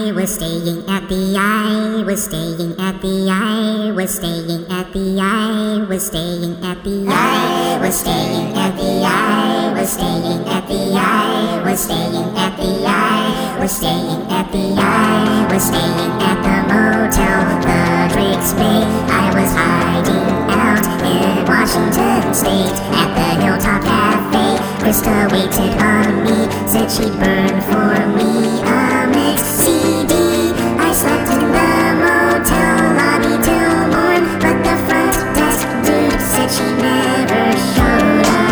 I was staying at the I was staying at the I was staying at the I was staying at the I was staying at the I was staying at the I was staying at the I was staying at the I was staying at the motel, the Drake's Bay. I was hiding out in Washington State at the Hilltop Cafe. Krista waited on me, said she'd burn for me a mixed CD. I slept in the motel lobby till morn, but the front desk dude said she never showed up.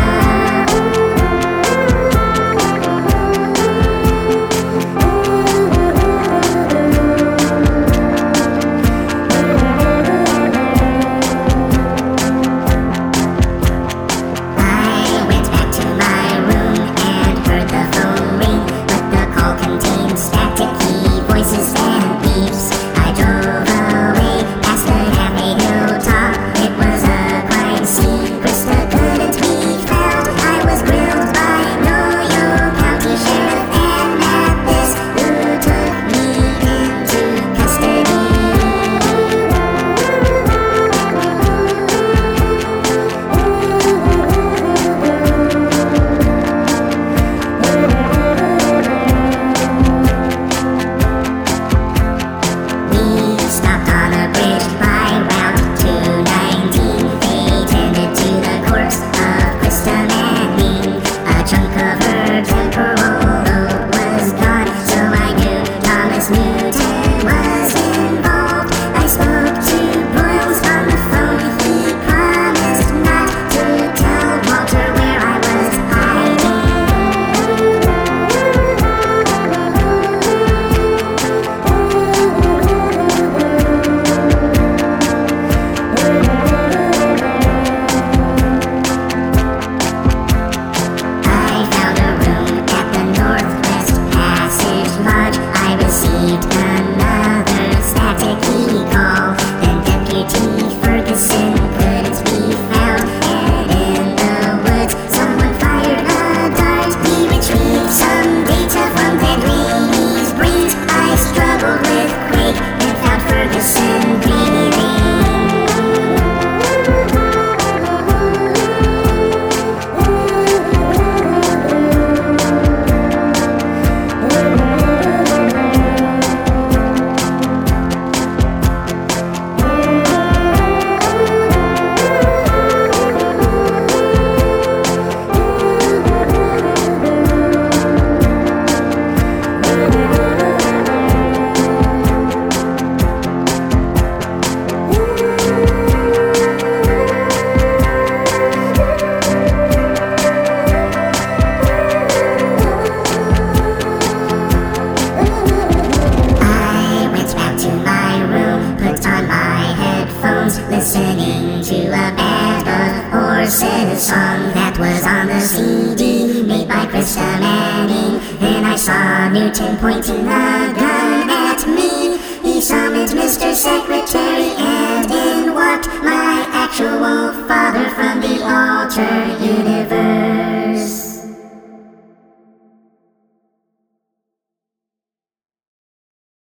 Listening to a Band of Horses song that was on the CD made by Krista Manning. Then I saw Newton pointing the gun at me. He summoned Mr. Secretary and